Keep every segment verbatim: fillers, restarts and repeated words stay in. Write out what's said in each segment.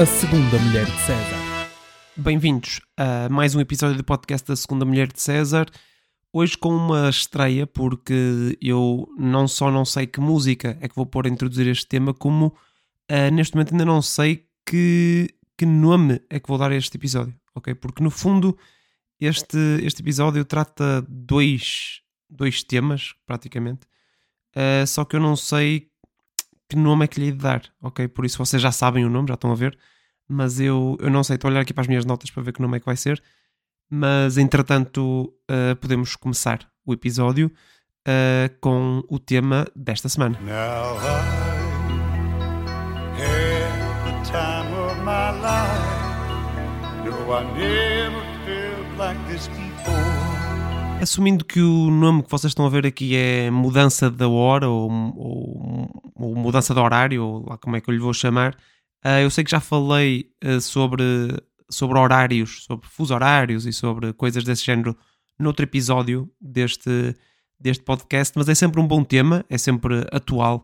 A Segunda Mulher de César. Bem-vindos a mais um episódio do podcast da Segunda Mulher de César. Hoje com uma estreia, porque eu não só não sei que música é que vou pôr a introduzir este tema, como uh, neste momento ainda não sei que, que nome é que vou dar a este episódio, ok? Porque no fundo este, este episódio trata dois, dois temas, praticamente, uh, só que eu não sei que nome é que lhe hei de dar, ok? Por isso vocês já sabem o nome, já estão a ver, mas eu, eu não sei, estou a olhar aqui para as minhas notas para ver que nome é que vai ser, mas entretanto uh, podemos começar o episódio uh, com o tema desta semana. Now I had the time of my life. No, I never felt like this before. Assumindo que o nome que vocês estão a ver aqui é mudança da hora ou, ou, ou mudança de horário, ou lá como é que eu lhe vou chamar, uh, eu sei que já falei uh, sobre, sobre horários, sobre fuso horários e sobre coisas desse género noutro episódio deste, deste podcast, mas é sempre um bom tema, é sempre atual,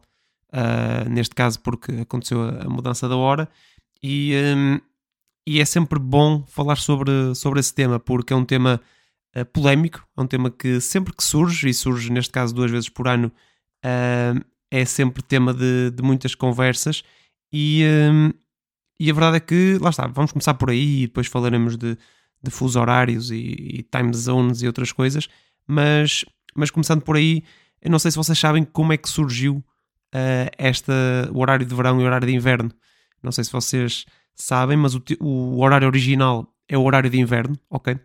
uh, neste caso porque aconteceu a, a mudança da hora, e, um, e é sempre bom falar sobre, sobre esse tema, porque é um tema Uh, polémico, é um tema que sempre que surge, e surge neste caso duas vezes por ano, uh, é sempre tema de, de muitas conversas, e, um, e a verdade é que, lá está, vamos começar por aí e depois falaremos de, de fuso horários e, e time zones e outras coisas, mas, mas começando por aí, eu não sei se vocês sabem como é que surgiu uh, esta, o horário de verão e o horário de inverno. Não sei se vocês sabem, mas o, o horário original é o horário de inverno, ok?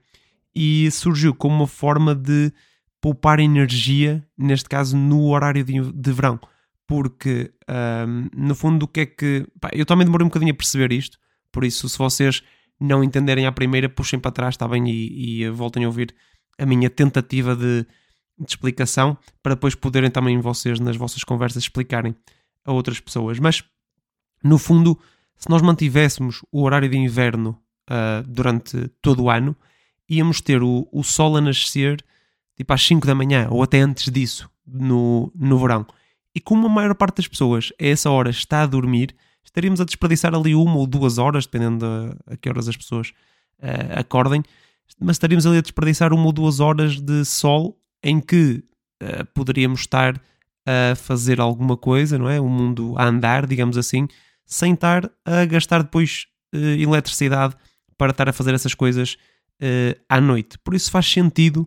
E surgiu como uma forma de poupar energia, neste caso no horário de, de verão, porque um, no fundo o que é que... Pá, eu também demorei um bocadinho a perceber isto, por isso se vocês não entenderem à primeira, puxem para trás, está bem, e, e voltem a ouvir a minha tentativa de, de explicação, para depois poderem também vocês nas vossas conversas explicarem a outras pessoas. Mas no fundo, se nós mantivéssemos o horário de inverno uh, durante todo o ano, íamos ter o, o sol a nascer tipo às cinco da manhã ou até antes disso no, no verão, e como a maior parte das pessoas a essa hora está a dormir, estaríamos a desperdiçar ali uma ou duas horas, dependendo de a que horas as pessoas uh, acordem, mas estaríamos ali a desperdiçar uma ou duas horas de sol em que uh, poderíamos estar a fazer alguma coisa, não é? O mundo a andar, digamos assim, sem estar a gastar depois uh, eletricidade para estar a fazer essas coisas Uh, à noite. Por isso faz sentido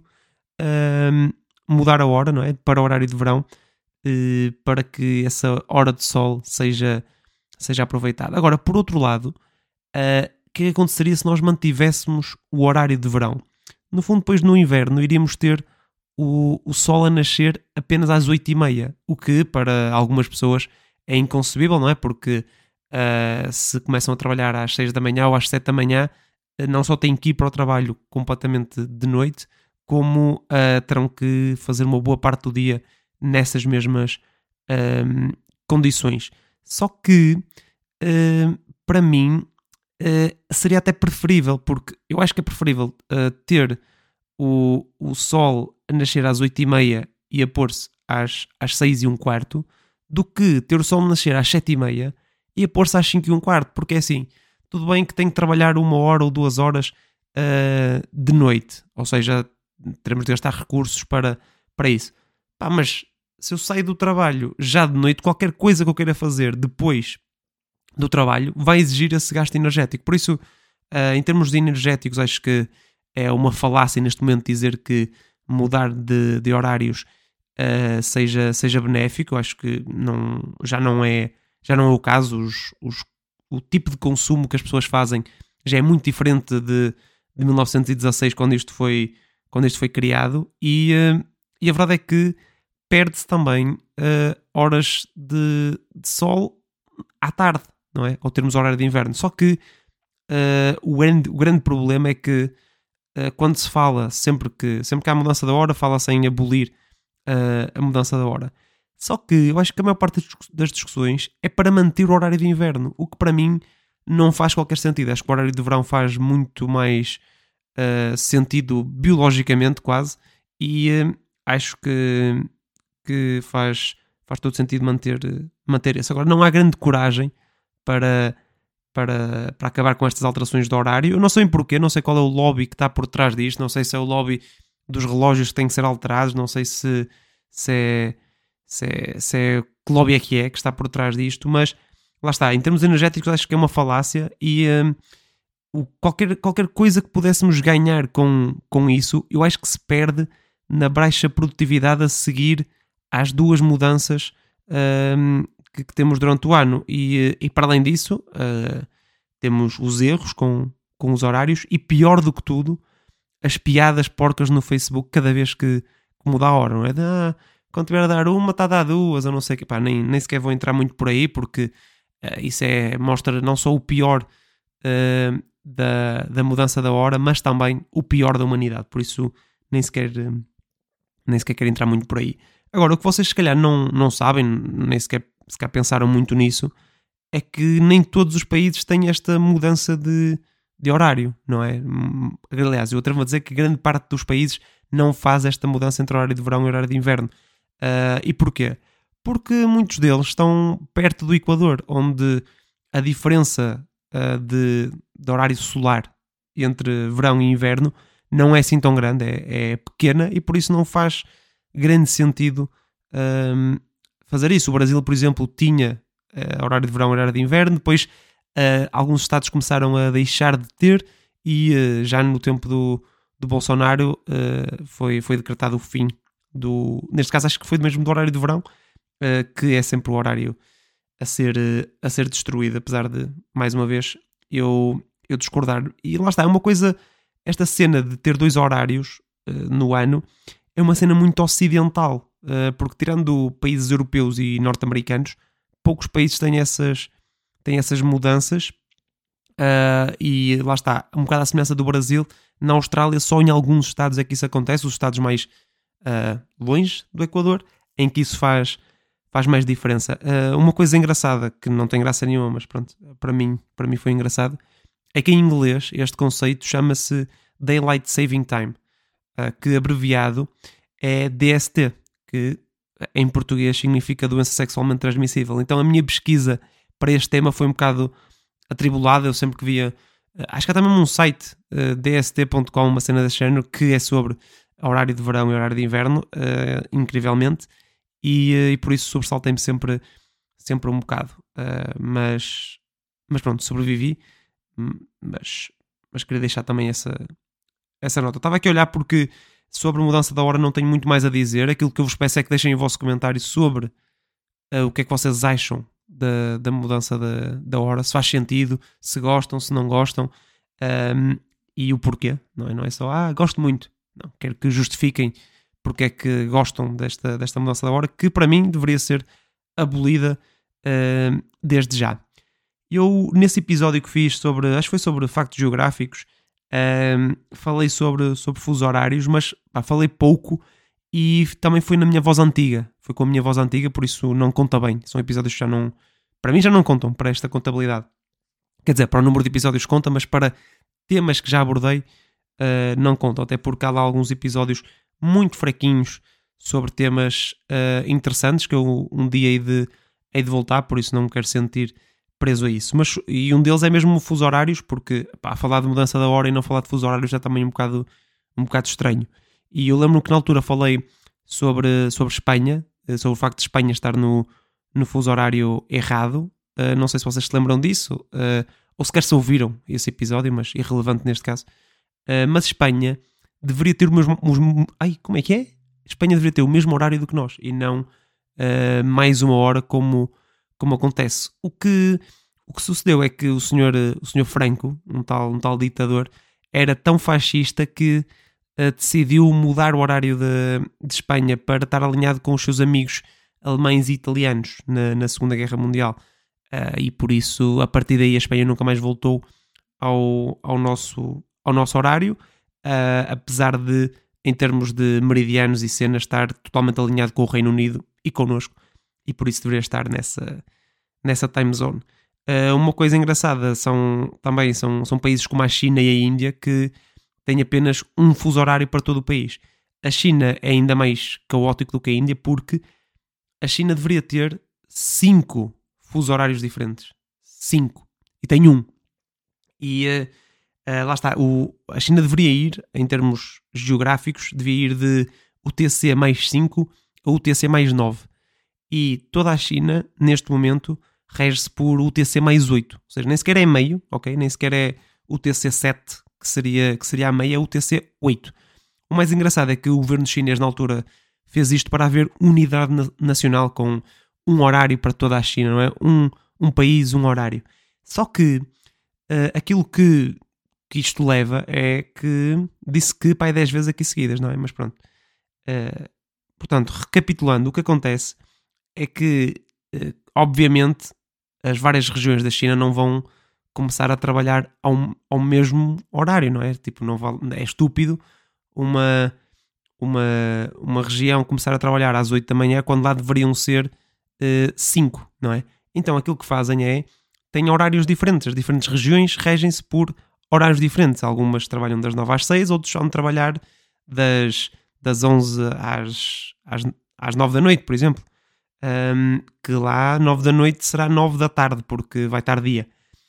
uh, mudar a hora, não é? Para o horário de verão, uh, para que essa hora de sol seja, seja aproveitada. Agora, por outro lado, uh, o que aconteceria se nós mantivéssemos o horário de verão? No fundo, depois no inverno iríamos ter o, o sol a nascer apenas às oito e meia, o que para algumas pessoas é inconcebível, não é? Porque uh, se começam a trabalhar às seis da manhã ou às sete da manhã, não só têm que ir para o trabalho completamente de noite, como uh, terão que fazer uma boa parte do dia nessas mesmas uh, condições. Só que, uh, para mim, uh, seria até preferível, porque eu acho que é preferível uh, ter o, o sol a nascer às oito e meia e a pôr-se às, às seis e um quarto, do que ter o sol a nascer às sete e meia e a pôr-se às cinco e um quarto, porque é assim... Tudo bem que tenho que trabalhar uma hora ou duas horas uh, de noite, ou seja, teremos de gastar recursos para, para isso. Pá, mas se eu saio do trabalho já de noite, qualquer coisa que eu queira fazer depois do trabalho vai exigir esse gasto energético. Por isso, uh, em termos de energéticos, acho que é uma falácia neste momento dizer que mudar de, de horários uh, seja, seja benéfico. Acho que não, já, não é, já não é o caso. Os, os O tipo de consumo que as pessoas fazem já é muito diferente de, de mil novecentos e dezasseis, quando isto foi, quando isto foi criado, e, uh, e a verdade é que perde-se também uh, horas de, de sol à tarde, não é? Ao termos horário de inverno. Só que uh, o, grande, o grande problema é que uh, quando se fala, sempre que, sempre que há mudança da hora, fala-se em abolir uh, a mudança da hora. Só que eu acho que a maior parte das discussões é para manter o horário de inverno, o que para mim não faz qualquer sentido. Acho que o horário de verão faz muito mais uh, sentido biologicamente, quase, e uh, acho que, que faz, faz todo sentido manter, manter esse. Agora, não há grande coragem para para, para acabar com estas alterações de horário. Eu não sei porquê, não sei qual é o lobby que está por trás disto, não sei se é o lobby dos relógios que têm que ser alterados, não sei se, se, é, se, é, se é que lobby é que é que está por trás disto, mas lá está, em termos energéticos acho que é uma falácia e um, o, qualquer, qualquer coisa que pudéssemos ganhar com, com isso, eu acho que se perde na baixa produtividade a seguir às duas mudanças um, que, que temos durante o ano. E, e para além disso, uh, temos os erros com, com os horários e, pior do que tudo, as piadas porcas no Facebook cada vez que, que muda a hora, não é? De, ah, quando tiver a dar uma, está a dar duas, ou não sei o que. Pá, nem, nem sequer vou entrar muito por aí, porque uh, isso é, mostra não só o pior uh, da, da mudança da hora, mas também o pior da humanidade. Por isso, nem sequer... Uh, nem sequer quero entrar muito por aí. Agora, o que vocês se calhar não, não sabem, nem sequer, sequer pensaram muito nisso, é que nem todos os países têm esta mudança de, de horário, não é? Aliás, eu atrevo a dizer que grande parte dos países não faz esta mudança entre horário de verão e horário de inverno. Uh, e porquê? Porque muitos deles estão perto do Equador, onde a diferença uh, de, de horário solar entre verão e inverno não é assim tão grande, é, é pequena e por isso não faz grande sentido um, fazer isso. O Brasil, por exemplo, tinha uh, horário de verão e horário de inverno, depois uh, alguns estados começaram a deixar de ter e uh, já no tempo do, do Bolsonaro uh, foi, foi decretado o fim do... Neste caso acho que foi mesmo do horário de verão, uh, que é sempre o horário a ser, uh, a ser destruído, apesar de, mais uma vez, eu, eu discordar. E lá está, é uma coisa... Esta cena de ter dois horários uh, no ano é uma cena muito ocidental, uh, porque tirando países europeus e norte-americanos, poucos países têm essas, têm essas mudanças uh, e lá está, um bocado à semelhança do Brasil. Na Austrália só em alguns estados é que isso acontece, os estados mais uh, longe do Equador, em que isso faz, faz mais diferença. Uh, uma coisa engraçada, que não tem graça nenhuma, mas pronto, para mim, para mim foi engraçado, é que em inglês este conceito chama-se Daylight Saving Time, que abreviado é D S T, que em português significa doença sexualmente transmissível. Então a minha pesquisa para este tema foi um bocado atribulada. Eu sempre que via, acho que há também um site, D S T ponto com, uma cena desse género, que é sobre horário de verão e horário de inverno, incrivelmente, e, e por isso sobressaltei-me sempre, sempre um bocado. Mas, mas pronto, sobrevivi. Mas, mas queria deixar também essa, essa nota. Estava aqui a olhar porque sobre a mudança da hora não tenho muito mais a dizer. Aquilo que eu vos peço é que deixem o vosso comentário sobre uh, o que é que vocês acham da, da mudança da, da hora, se faz sentido, se gostam, se não gostam, um, e o porquê. Não é, não é só, ah, gosto muito. Não, quero que justifiquem porque é que gostam desta, desta mudança da hora, que para mim deveria ser abolida uh, desde já. Eu, nesse episódio que fiz sobre, acho que foi sobre factos geográficos, um, falei sobre, sobre fusos horários, mas pá, falei pouco e também foi na minha voz antiga. Foi com a minha voz antiga, por isso não conta bem. São episódios que já não, para mim já não contam para esta contabilidade. Quer dizer, para o número de episódios conta, mas para temas que já abordei uh, não contam. Até porque há lá alguns episódios muito fraquinhos sobre temas uh, interessantes que eu um dia hei de, hei de voltar, por isso não me quero sentir preso a isso. Mas, e um deles é mesmo o fuso horários, porque pá, falar de mudança da hora e não falar de fuso horários é também um bocado, um bocado estranho. E eu lembro que na altura falei sobre, sobre Espanha, sobre o facto de Espanha estar no, no fuso horário errado. Uh, não sei se vocês se lembram disso, uh, ou sequer se ouviram esse episódio, mas irrelevante neste caso. Uh, mas Espanha deveria ter o mesmo... Os, ai, como é que é? Espanha deveria ter o mesmo horário do que nós, e não uh, mais uma hora como... como acontece. O que, o que sucedeu é que o senhor, o senhor Franco, um tal, um tal ditador, era tão fascista que uh, decidiu mudar o horário de, de Espanha para estar alinhado com os seus amigos alemães e italianos na, na Segunda Guerra Mundial. Uh, e por isso, a partir daí, a Espanha nunca mais voltou ao, ao, nosso, ao nosso horário, uh, apesar de, em termos de meridianos e cenas, estar totalmente alinhado com o Reino Unido e connosco. E por isso deveria estar nessa, nessa time zone. Uh, uma coisa engraçada são também são, são países como a China e a Índia que têm apenas um fuso horário para todo o país. A China é ainda mais caótico do que a Índia, porque a China deveria ter cinco fusos horários diferentes. Cinco. e tem um. E uh, uh, lá está, o, a China deveria ir, em termos geográficos, devia ir de U T C mais cinco a U T C mais nove. E toda a China, neste momento, rege-se por U T C mais oito. Ou seja, nem sequer é meio, ok? Nem sequer é U T C sete, que seria, que seria a meia, é U T C oito. O mais engraçado é que o governo chinês, na altura, fez isto para haver unidade na- nacional com um horário para toda a China, não é? Um, um país, um horário. Só que uh, aquilo que, que isto leva é que disse que pai dez vezes aqui seguidas, não é? Mas pronto. Uh, portanto, recapitulando, o que acontece é que, uh, obviamente, as várias regiões da China não vão começar a trabalhar ao, ao mesmo horário, não é? Tipo, não vale, é estúpido uma, uma, uma região começar a trabalhar às oito da manhã quando lá deveriam ser uh, cinco, não é? Então aquilo que fazem é, têm horários diferentes, as diferentes regiões regem-se por horários diferentes, algumas trabalham das nove às seis, outros vão de trabalhar das, das onze às, às, às nove da noite, por exemplo. Um, que lá nove da noite será nove da tarde, porque vai estar dia.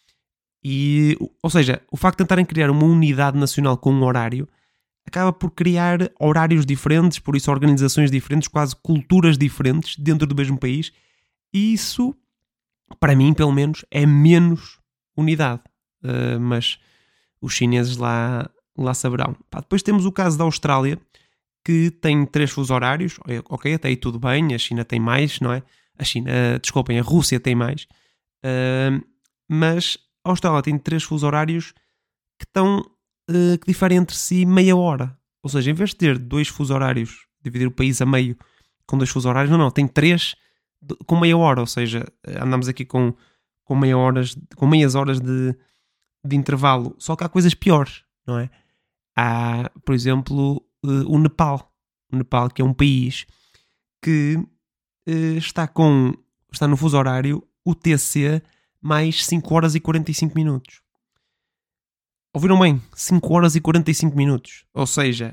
E, ou seja, o facto de tentarem criar uma unidade nacional com um horário acaba por criar horários diferentes, por isso organizações diferentes, quase culturas diferentes dentro do mesmo país, e isso, para mim, pelo menos, é menos unidade. Uh, mas os chineses lá, lá saberão. Pá, depois temos o caso da Austrália, que tem três fusos horários, ok, até aí tudo bem, a China tem mais, não é? A China, uh, desculpem, a Rússia tem mais, uh, mas a Austrália tem três fusos horários que estão, uh, que diferem entre si meia hora. Ou seja, em vez de ter dois fusos horários, dividir o país a meio com dois fusos horários, não, não, tem três de, com meia hora, ou seja, andamos aqui com, com, meia horas, com meias horas de, de intervalo, só que há coisas piores, não é? Há, por exemplo, o Nepal. O Nepal, que é um país que uh, está com está no fuso horário U T C mais cinco horas e quarenta e cinco minutos. Ouviram bem? cinco horas e quarenta e cinco minutos. Ou seja,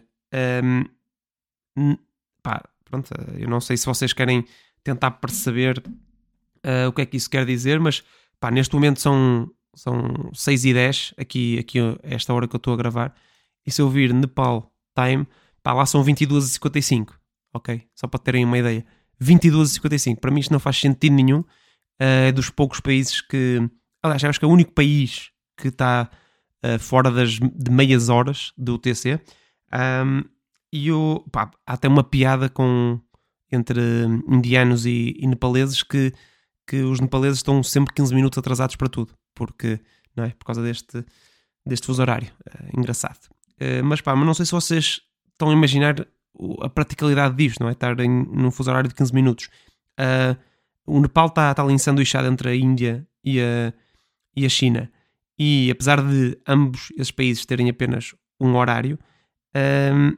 um, pá, pronto, eu não sei se vocês querem tentar perceber uh, o que é que isso quer dizer, mas pá, neste momento são, são seis e dez, aqui, aqui esta hora que eu estou a gravar, e se eu vir Nepal Time, pá, lá são vinte e duas e cinquenta e cinco, ok? Só para terem uma ideia. vinte e duas e cinquenta e cinco, para mim isto não faz sentido nenhum. É uh, dos poucos países que... Aliás, acho que é o único país que está uh, fora das, de meias horas do U T C. Um, e eu, pá, há até uma piada com, entre indianos e, e nepaleses que, que os nepaleses estão sempre quinze minutos atrasados para tudo. Porque, não é? Por causa deste, deste fuso horário. Uh, engraçado. Uh, mas pá, mas não sei se vocês estão a imaginar a praticalidade disto, não é? Estar em, num fuso horário de quinze minutos. Uh, o Nepal está, está ali ensanduichado entre a Índia e a, e a China. E apesar de ambos esses países terem apenas um horário, um,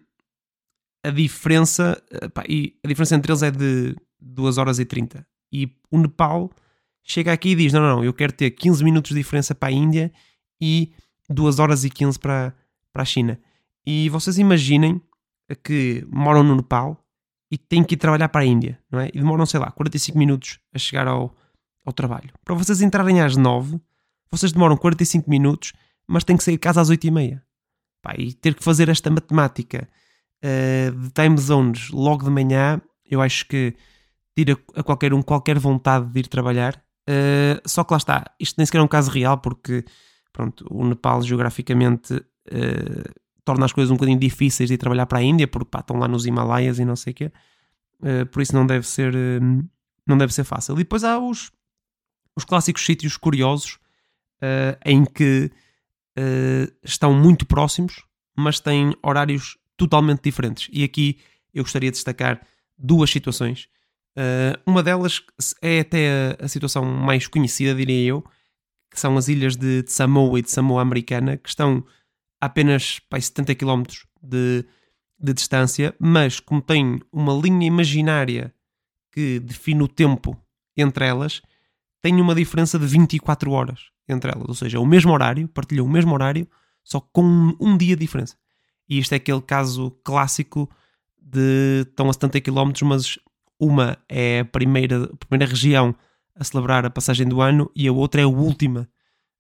a diferença pá, e a diferença entre eles é de duas horas e trinta. E o Nepal chega aqui e diz, não, não, não, eu quero ter quinze minutos de diferença para a Índia e duas horas e quinze para, para a China. E vocês imaginem que moram no Nepal e têm que ir trabalhar para a Índia, não é? E demoram, sei lá, quarenta e cinco minutos a chegar ao, ao trabalho. Para vocês entrarem às nove, vocês demoram quarenta e cinco minutos, mas têm que sair de casa às oito e meia. Pá, e ter que fazer esta matemática uh, de time zones logo de manhã, eu acho que tira a qualquer um qualquer vontade de ir trabalhar. Uh, só que lá está, isto nem sequer é um caso real, porque pronto, o Nepal geograficamente uh, torna as coisas um bocadinho difíceis de ir trabalhar para a Índia, porque pá, estão lá nos Himalaias e não sei o quê. Uh, por isso não deve ser, uh, não deve ser fácil. E depois há os, os clássicos sítios curiosos uh, em que uh, estão muito próximos, mas têm horários totalmente diferentes. E aqui eu gostaria de destacar duas situações. Uh, uma delas é até a, a situação mais conhecida, diria eu, que são as ilhas de, de Samoa e de Samoa Americana, que estão a apenas pá, setenta quilómetros de, de distância, mas como tem uma linha imaginária que define o tempo entre elas, tem uma diferença de vinte e quatro horas entre elas. Ou seja, o mesmo horário, partilham o mesmo horário, só com um, um dia de diferença. E isto é aquele caso clássico de estão a setenta quilómetros, mas uma é a primeira, a primeira região a celebrar a passagem do ano e a outra é a última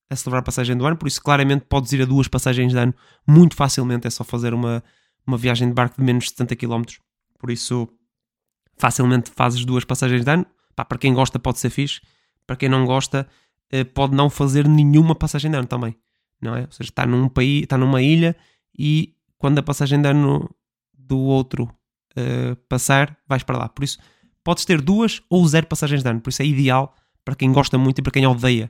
a celebrar a passagem do ano, por isso claramente podes ir a duas passagens de ano muito facilmente, é só fazer uma, uma viagem de barco de menos de setenta quilómetros, por isso facilmente fazes duas passagens de ano. Pá, para quem gosta pode ser fixe, para quem não gosta pode não fazer nenhuma passagem de ano também, não é? Ou seja, está num país, está numa ilha e quando a passagem de ano do outro uh, passar, vais para lá, por isso podes ter duas ou zero passagens de ano, por isso é ideal para quem gosta muito e para quem odeia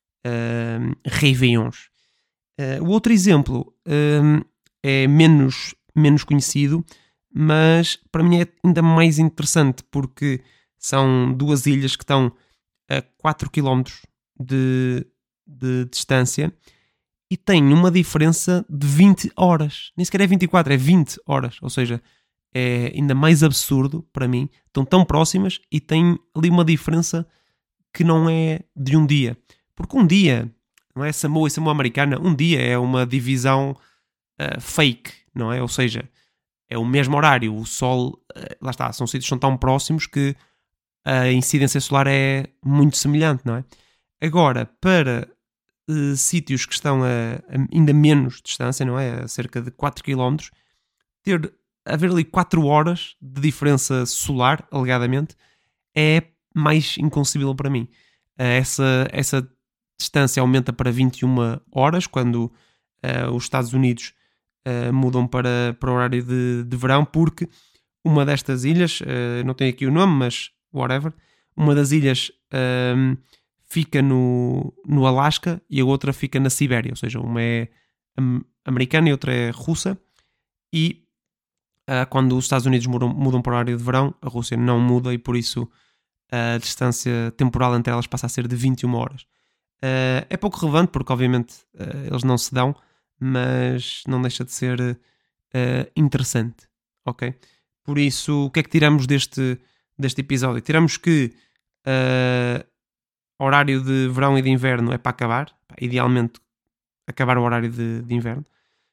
Uh, Réveillons. Uh, o outro exemplo uh, é menos, menos conhecido, mas para mim é ainda mais interessante porque são duas ilhas que estão a quatro quilómetros de, de distância e têm uma diferença de vinte horas. Nem sequer é vinte e quatro, é vinte horas. Ou seja, é ainda mais absurdo para mim. Estão tão próximas e têm ali uma diferença que não é de um dia. Porque um dia, não é Samoa e Samoa Americana, um dia é uma divisão uh, fake, não é? Ou seja, é o mesmo horário, o Sol, uh, lá está, são sítios que são tão próximos que a incidência solar é muito semelhante, não é? Agora, para uh, sítios que estão a, a ainda menos distância, não é? A cerca de quatro quilómetros, ter, haver ali quatro horas de diferença solar, alegadamente, é mais inconcebível para mim. Uh, essa, essa distância aumenta para vinte e uma horas quando uh, os Estados Unidos uh, mudam para, para o horário de, de verão, porque uma destas ilhas, uh, não tenho aqui o nome, mas whatever, uma das ilhas uh, fica no, no Alasca e a outra fica na Sibéria, ou seja, uma é americana e outra é russa, e uh, quando os Estados Unidos mudam, mudam para o horário de verão, a Rússia não muda e por isso a distância temporal entre elas passa a ser de vinte e uma horas. Uh, é pouco relevante porque obviamente uh, eles não se dão, mas não deixa de ser uh, interessante, ok? Por isso, o que é que tiramos deste, deste episódio? Tiramos que uh, horário de verão e de inverno é para acabar, idealmente acabar o horário de, de inverno.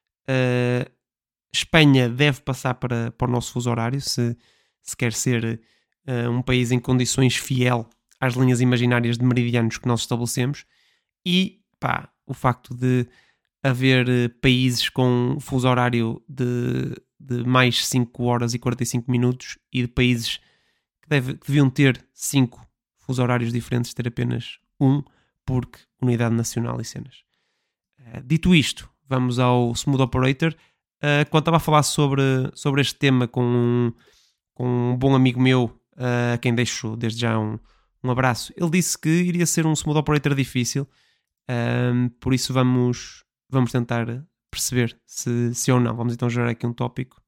Uh, Espanha deve passar para, para o nosso fuso horário se, se quer ser uh, um país em condições fiel às linhas imaginárias de meridianos que nós estabelecemos. E pá, o facto de haver uh, países com fuso horário de, de mais cinco horas e quarenta e cinco minutos e de países que, deve, que deviam ter cinco fuso horários diferentes ter apenas um, porque unidade nacional e cenas. Uh, dito isto, vamos ao Smooth Operator. Uh, quando estava a falar sobre, sobre este tema com um, com um bom amigo meu, a uh, quem deixo desde já um, um abraço, ele disse que iria ser um Smooth Operator difícil. Um, por isso vamos, vamos tentar perceber se, se ou não. Vamos então gerar aqui um tópico.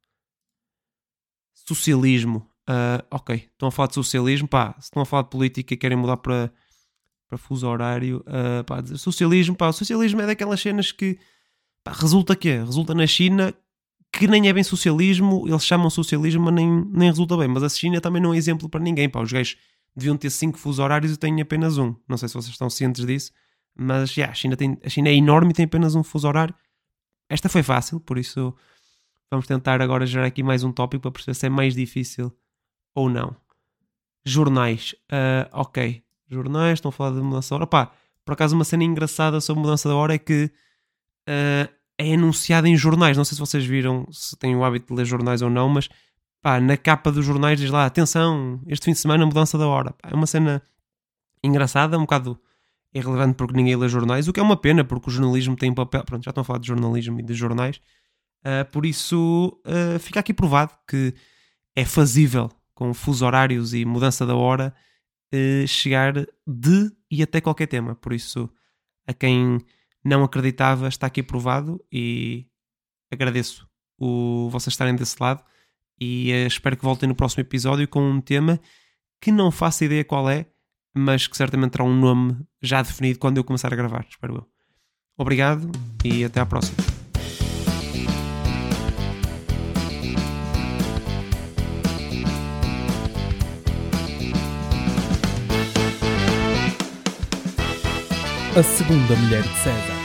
Socialismo. Uh, ok, estão a falar de socialismo. Pá, se estão a falar de política e querem mudar para, para fuso horário, uh, pá, socialismo, pá, o socialismo é daquelas cenas que pá, resulta que é? Resulta na China que nem é bem socialismo, eles chamam socialismo, mas nem, nem resulta bem. Mas a China também não é exemplo para ninguém. Pá, os gajos deviam ter cinco fuso horários e têm apenas um. Não sei se vocês estão cientes disso. Mas já, a, China tem, a China é enorme e tem apenas um fuso horário. Esta foi fácil, por isso vamos tentar agora gerar aqui mais um tópico para perceber se é mais difícil ou não. Jornais. Uh, ok. Jornais, estão a falar de mudança da hora. Pá, por acaso uma cena engraçada sobre mudança da hora é que uh, é anunciada em jornais. Não sei se vocês viram, se têm o hábito de ler jornais ou não, mas pá, na capa dos jornais diz lá, atenção, este fim de semana mudança da hora. Pá, é uma cena engraçada, um bocado irrelevante porque ninguém lê jornais, o que é uma pena porque o jornalismo tem papel, pronto, já estão a falar de jornalismo e de jornais, uh, por isso uh, fica aqui provado que é fazível com fuso horários e mudança da hora uh, chegar de e até qualquer tema, por isso a quem não acreditava está aqui provado e agradeço o vocês estarem desse lado e uh, espero que voltem no próximo episódio com um tema que não faço ideia qual é, mas que certamente terá um nome já definido quando eu começar a gravar, espero eu. Obrigado e até à próxima. A segunda mulher de César.